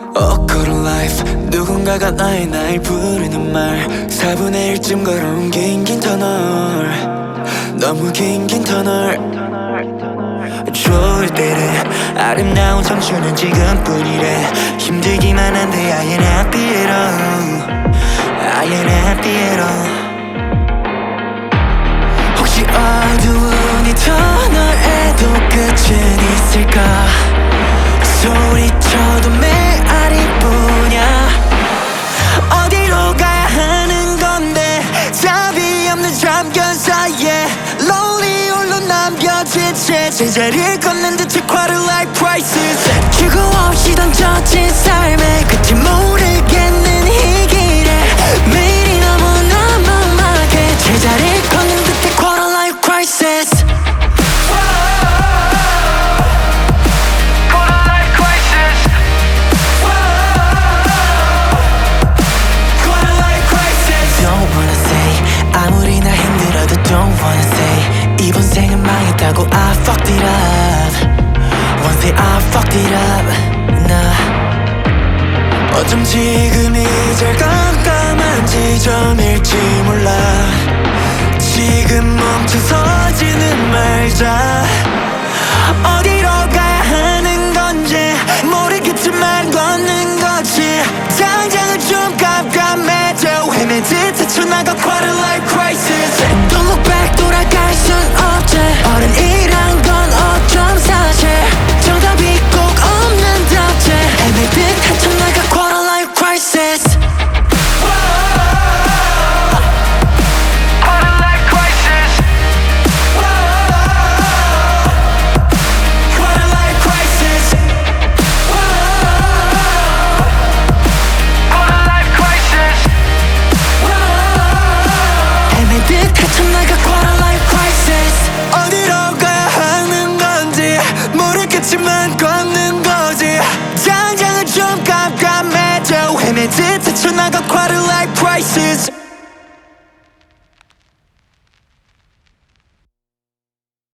걸은 life 누군가가 날 부르는 말 4분의 1쯤 걸어온 긴 터널 너무 긴 터널 좋을 때래 아름다운 청춘은 지금뿐이래 힘들기만 한데 I ain't happy at all I ain't happy at all 혹시 어두운 이 터널에도 끝은 있을까 소리쳐도 메아리 뿐이야 어디로 가야 하는 건데 답이 없는 잠깐 사이에 lonely 홀로 남겨진 채 제자리를 걷는 듯이 quarter life crisis 출구 없이 던져진 삶의 끝이 모르겠는 이 길에 매일이 너무 막해 제자리를 걷는 듯해 quarter life crisis 아무리 나 힘들어도 don't wanna say 이번 생은 망했다고 I fucked it up One say I fucked it up 나 어쩜 지금이 제일 깜깜한 지점일지 몰라 지금 멈춰서지는 말자 어디로 가야 하는 건지 모르겠지만 걷는 거지 당장은 좀 깜깜해져 헤매듯 헤쳐나가 quarter life crisis Don't look back 돌아갈 순 없지 어른이란 건 어쩜 사실 정답이 꼭 없는답지 헤매듯 헤쳐나가 quarter life crisis 어디로 가야 하는 건지 모르겠지만 걷는 거지 당장은 좀 깜깜해져 헤매듯 헤쳐나가 quarter life crisis